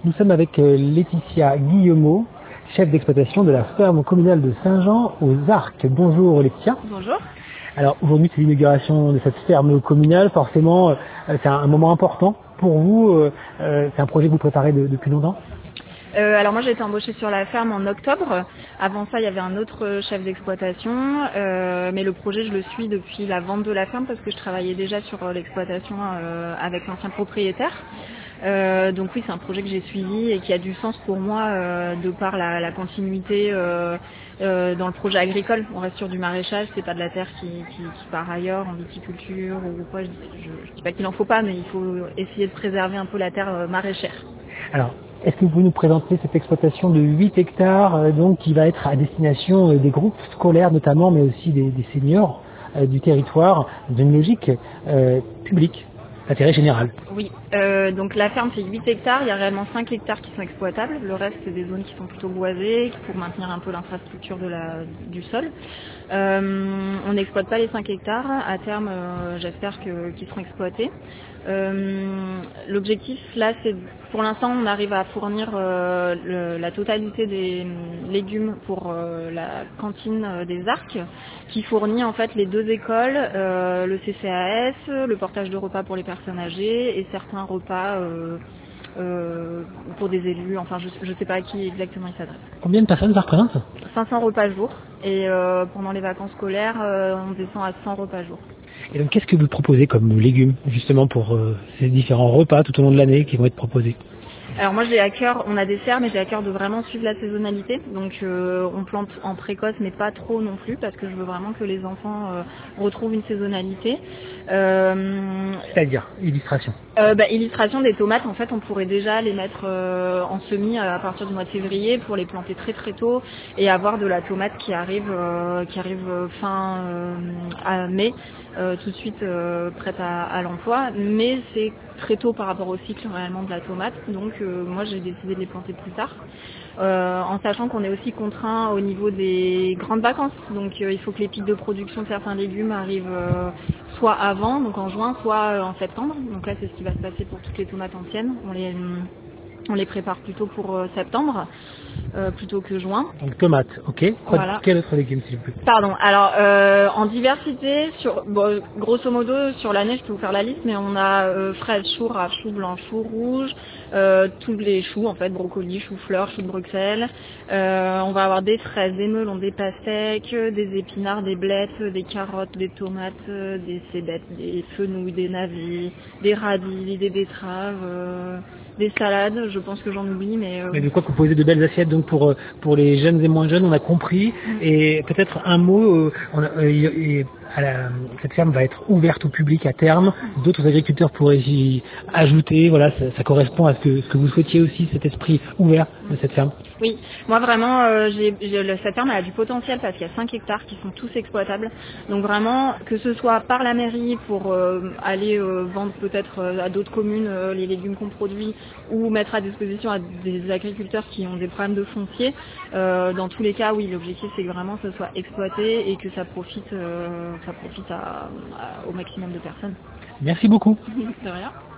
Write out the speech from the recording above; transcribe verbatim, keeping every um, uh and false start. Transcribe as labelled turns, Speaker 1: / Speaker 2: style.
Speaker 1: Nous sommes avec euh, Laetitia Guillemot, chef d'exploitation de la ferme communale de Saint-Jean aux Arcs. Bonjour Laetitia.
Speaker 2: Bonjour.
Speaker 1: Alors aujourd'hui c'est l'inauguration de cette ferme communale, forcément euh, c'est un, un moment important pour vous, euh, euh, c'est un projet que vous préparez de, depuis longtemps?
Speaker 2: Euh, alors moi j'ai été embauchée sur la ferme en octobre. Avant ça il y avait un autre chef d'exploitation, euh, mais le projet je le suis depuis la vente de la ferme parce que je travaillais déjà sur l'exploitation euh, avec l'ancien propriétaire. Euh, donc oui c'est un projet que j'ai suivi et qui a du sens pour moi euh, de par la, la continuité euh, euh, dans le projet agricole. On reste sur du maraîchage, c'est pas de la terre qui, qui, qui part ailleurs en viticulture ou quoi. Je, je, je dis pas qu'il en faut pas, mais il faut essayer de préserver un peu la terre euh, maraîchère.
Speaker 1: Alors, est-ce que vous pouvez nous présenter cette exploitation de huit hectares euh, donc, qui va être à destination euh, des groupes scolaires notamment, mais aussi des, des seniors euh, du territoire, dans une logique euh, publique, d'intérêt général?
Speaker 2: Oui, euh, donc la ferme fait huit hectares, il y a réellement cinq hectares qui sont exploitables, le reste c'est des zones qui sont plutôt boisées pour maintenir un peu l'infrastructure de la, du sol. Euh, on n'exploite pas les cinq hectares, à terme euh, j'espère que, qu'ils seront exploités. Euh, l'objectif là c'est pour l'instant on arrive à fournir euh, le, la totalité des légumes pour euh, la cantine euh, des Arcs qui fournit en fait les deux écoles, euh, le C C A S, le portage de repas pour les personnes âgées et certains repas euh, euh, pour des élus, enfin je ne sais pas à qui exactement il s'adresse.
Speaker 1: Combien de personnes ça représente?
Speaker 2: cinq cents repas jour et euh, pendant les vacances scolaires euh, on descend à cent repas jour.
Speaker 1: Et donc qu'est-ce que vous proposez comme légumes justement pour euh, ces différents repas tout au long de l'année qui vont être proposés?
Speaker 2: Alors moi j'ai à cœur, on a des serres mais j'ai à cœur de vraiment suivre la saisonnalité. Donc euh, on plante en précoce mais pas trop non plus parce que je veux vraiment que les enfants euh, retrouvent une saisonnalité. Euh,
Speaker 1: C'est-à-dire, illustration.
Speaker 2: euh, bah, illustration des tomates, en fait on pourrait déjà les mettre euh, en semis à partir du mois de février pour les planter très très tôt et avoir de la tomate qui arrive, euh, qui arrive fin euh, à mai. Euh, tout de suite euh, prête à, à l'emploi, mais c'est très tôt par rapport au cycle réellement de la tomate, donc euh, moi j'ai décidé de les planter plus tard, euh, en sachant qu'on est aussi contraint au niveau des grandes vacances, donc euh, il faut que les pics de production de certains légumes arrivent euh, soit avant, donc en juin, soit euh, en septembre, donc là c'est ce qui va se passer pour toutes les tomates anciennes, on les, on les prépare plutôt pour euh, septembre. Euh, plutôt que juin.
Speaker 1: Donc tomates, ok. Quoi,
Speaker 2: Voilà.
Speaker 1: Quel autre légume s'il vous plaît?
Speaker 2: Pardon. Alors euh, en diversité, sur bon, grosso modo sur l'année, je peux vous faire la liste, mais on a euh, fraises, choux, raves, choux blancs, choux rouges, euh, tous les choux en fait, brocolis, choux fleurs, choux de Bruxelles. Euh, on va avoir des fraises, des melons, des pastèques, des épinards, des blettes, des carottes, des tomates, des cébettes, des fenouils, des navis, des radis, des betteraves. Euh, des salades, je pense que j'en oublie, mais... Euh...
Speaker 1: Mais de quoi composer de belles assiettes donc pour euh, pour les jeunes et moins jeunes, on a compris. Mmh. Et peut-être un mot, euh, on a, euh, et à la, cette ferme va être ouverte au public à terme. D'autres agriculteurs pourraient y ajouter. Voilà, ça, ça correspond à ce que, ce que vous souhaitiez aussi, cet esprit ouvert de cette ferme.
Speaker 2: Oui, moi vraiment, euh, j'ai, j'ai, cette ferme elle a du potentiel parce qu'il y a cinq hectares qui sont tous exploitables. Donc vraiment, que ce soit par la mairie pour euh, aller euh, vendre peut-être euh, à d'autres communes euh, les légumes qu'on produit ou mettre à disposition à des agriculteurs qui ont des problèmes de foncier. Euh, dans tous les cas, oui, l'objectif c'est que vraiment ce soit exploité et que ça profite, euh, ça profite à, à, au maximum de personnes.
Speaker 1: Merci beaucoup.
Speaker 2: De rien.